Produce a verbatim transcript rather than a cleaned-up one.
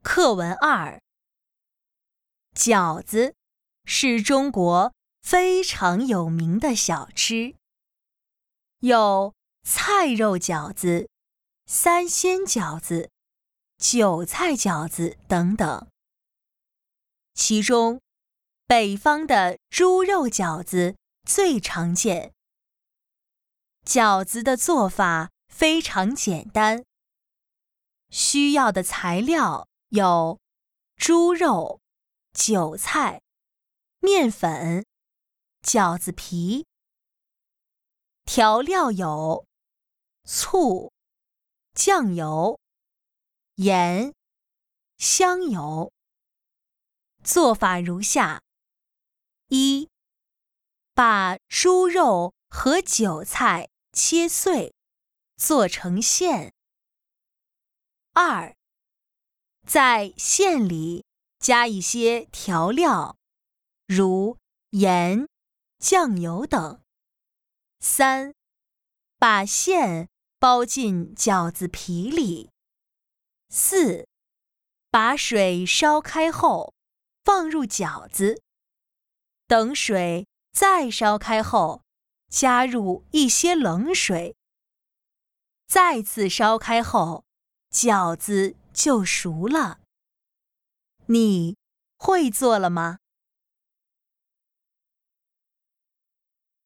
课文二，饺子是中国非常有名的小吃，有菜肉饺子、三鲜饺子、韭菜饺子等等。其中，北方的猪肉饺子最常见。饺子的做法非常简单，需要的材料有猪肉、韭菜、面粉、饺子皮。调料有醋、酱油、盐、香油。做法如下：一、把猪肉和韭菜切碎，做成馅。二、在馅里加一些调料，如盐、酱油等。三、把馅包进饺子皮里。四、把水烧开后，放入饺子，等水再烧开后，加入一些冷水。再次烧开后，饺子就熟了。你会做了吗？